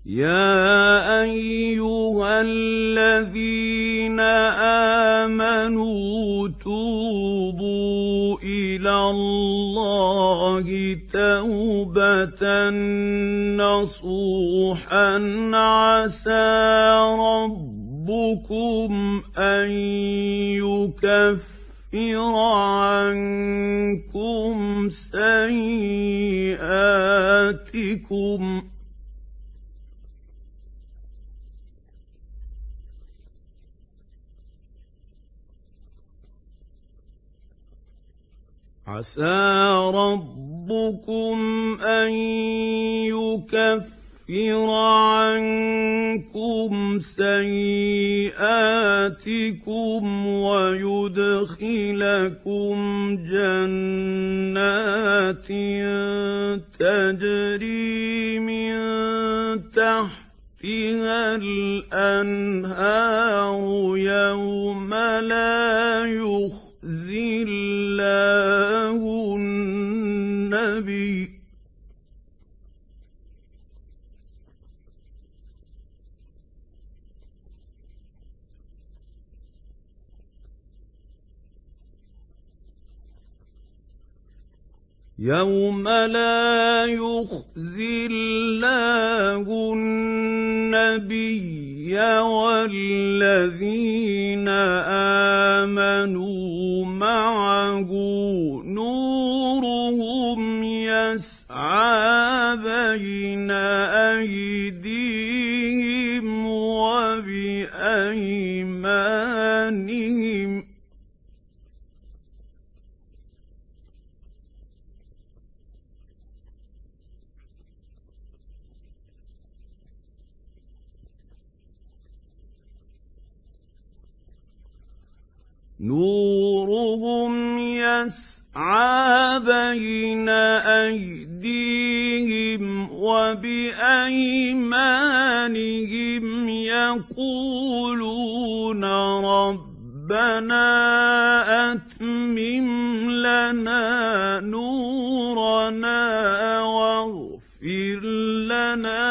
يا أيها الذين آمنوا توبوا إلى الله توبة نصوحا عسى ربكم أن يكفر عنكم سيئاتكم ويدخلكم جنات تجري من تحتها الأنهار يوم لا يخزي الله النبي يوم لا يخزي الله النبي والذين آمنوا معه نورهم يسعى بين أيديهم وبأيمانهم نورهم يسعى بين أيديهم وبأيمانهم يقولون ربنا أتمم لنا نورنا واغفر لنا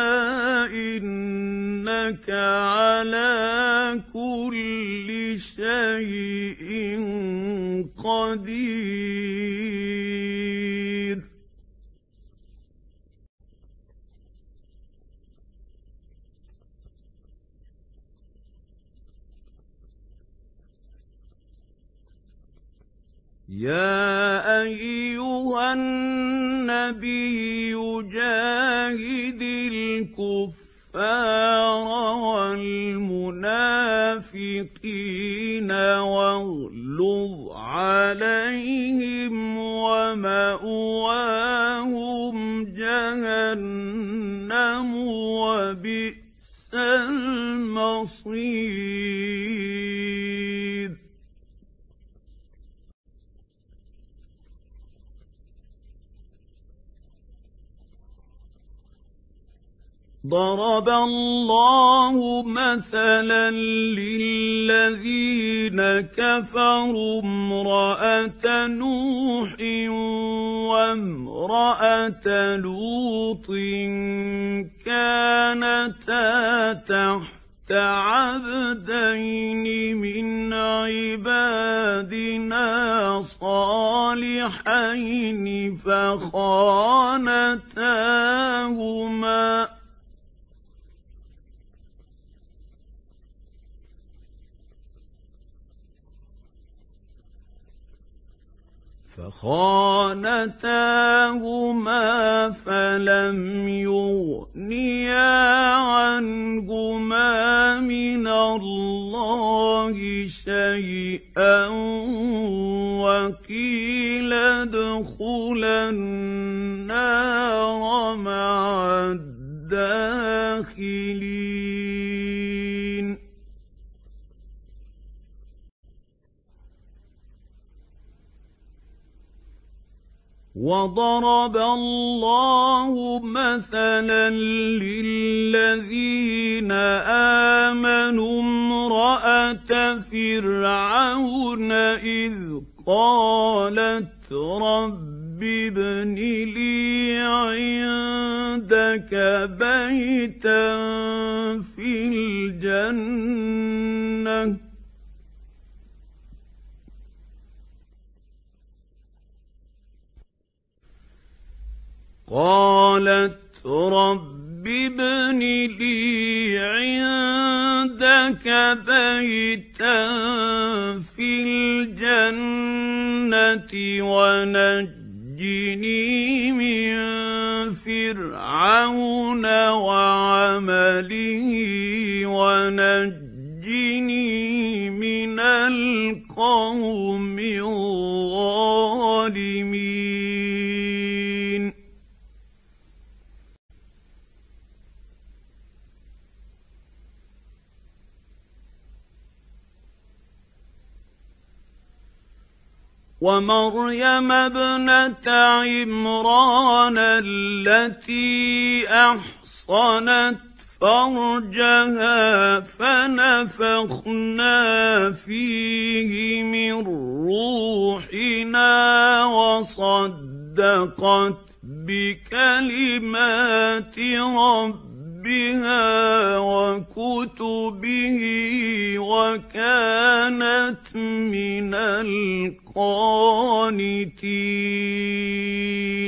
إنك على كل شيء قدير يا أيها النبي جاهد الكفار والمنافقين واغلظ عليهم ومأواهم جهنم وبئس المصير ضرب الله مثلا للذين كفروا امرأة نوح وامرأة لوط كانتا تحت عبدين من عبادنا صالحين فخانتاهما فلم يغنيا عنهما من الله شيئا وقيل ادخلا النار مع الداخلين وضرب الله مثلا للذين آمنوا امرأة فرعون إذ قالت رب ابن لي عندك لك بيتا في الجنة قالت رب ابن لي عندك بيتا في الجنة ونجني من فرعون وعمله ونجني من القوم الظالمين ومريم ابنة عمران التي أحصنت فرجها فنفخنا فيه من روحنا وصدقت بكلمات ربها وكتبه وكانت من القانتين